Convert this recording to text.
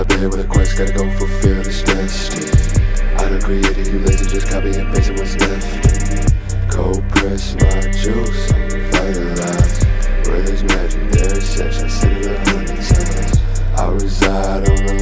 I've been here with a quest, gotta go fulfill this destiny. I done created, you lazy, just copy and paste what's left. Cold press my juice, vitalize. Where there's magic, there's sex, I said it 100 times. I reside on the